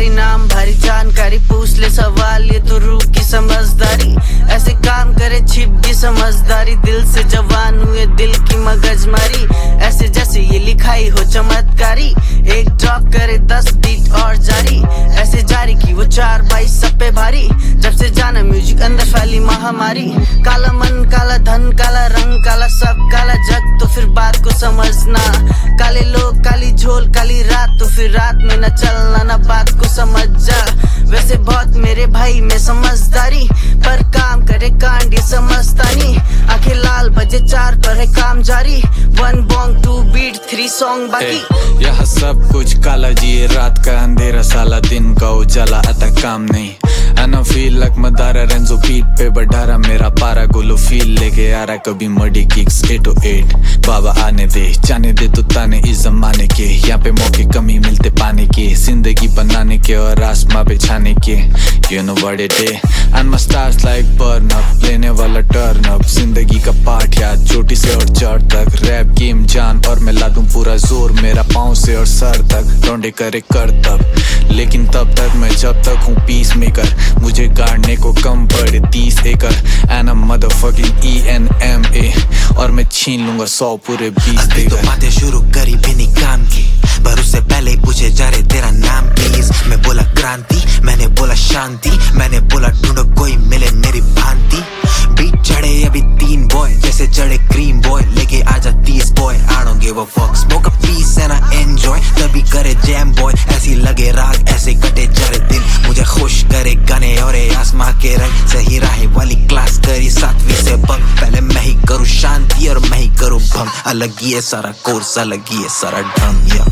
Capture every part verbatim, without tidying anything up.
भारी नाम भारी जानकारी, पूछ ले सवाल ये तो रूह की समझदारी। ऐसे काम करे छिप की समझदारी, दिल से जवान हुए दिल की मगजमारी। ऐसे जैसे ये लिखाई हो चमत्कारी, एक ड्रॉप करे दस बीट और जारी। ऐसे जारी की वो चार बाईस सब पे भारी, जब से जाना म्यूजिक अंदर फैली महामारी। काला मन काला धन काला रंग काला सब काला जग, तो फिर बात को समझना। काले लोग काली झोल काली रात, तो फिर रात में न चलना ना बात को समझ जा। वैसे बहुत मेरे भाई में समझदारी, पर काम करे कांड ये समझता नहीं। आंखें लाल बजे चार पर है काम जारी, one Bong to beat three song बाकी। यहाँ सब कुछ काला जी, रात का अंधेरा साला दिन का उजाला, आता काम नहीं। I feel like Madara Renzo beat पे बढ़ारा, मेरा पारा गोलो फील लेके आ रहा। कभी मडी किक्स एट ओ एट, बाबा आने दे जाने दे तो ताने इस जमाने के। यहाँ पे मौके कमी मिलते पाने के, जिंदगी बनाने के और आसमां पे छाने के। You know what it is, and my stars like burn up, लेने वाला टर्न अप। जिंदगी का पाठ याद चोटी से और चढ़ तक, रैप गेम जान और मैं ला दूं पूरा जोर मेरा पाँव से और सर तक। लौंडे करे करतब, लेकिन तब तक मैं जब तक हूँ पीस मेकर। मुझे गाड़ने को कम पड़े तीस एकड़, and I'm motherfucking E N M A, और मैं छीन लूंगा सौ पूरे बीस अभी तो बातें शुरू करी बिनी काम की, पर उससे पहले ही पूछे जा रहे तेरा नाम प्लीज। मैं बोला क्रांति, मैंने बोला शांति, मैंने बोला ढूंढो कोई मिले मेरी भांति। बीट चढ़े अभी तीन बॉय, जैसे चढ़े क्रीम बॉय, लेके आजा तीस boy. I don't give a fuck, smoke a piece and I enjoy, तभी करे जैम बॉय। ऐसी लगे रात ऐसे कटे जरे दिन, मुझे खुश करे गाने और आसमां के रंग। सही राह वाली क्लास करी सातवीं से बंक, पहले मैं ही करूँ शांति और मैं ही करूँ भंग। अलग ही है सारा कोर्स, अलग ही है सारा ढंग। या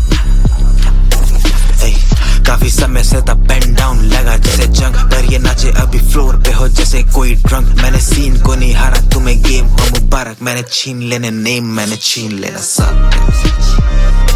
काफी समय से था पेन डाउन लगा जैसे जंग, पर ये नाचे अभी फ्लोर पे हो जैसे कोई ड्रंक। मैंने सीन को नहीं हारा, तुम्हें गेम हो मुबारक। मैंने छीन लेने नेम, मैंने छीन लेना सब।